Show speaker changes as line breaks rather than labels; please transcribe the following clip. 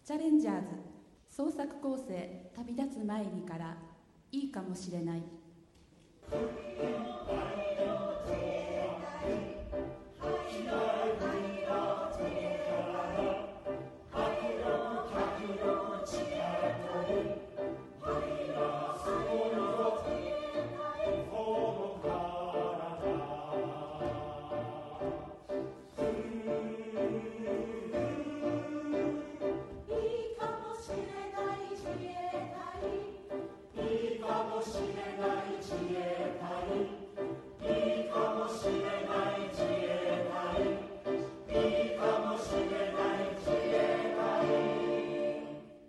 チャレンジャーズ創作構成旅立つ前にからいいかもしれない。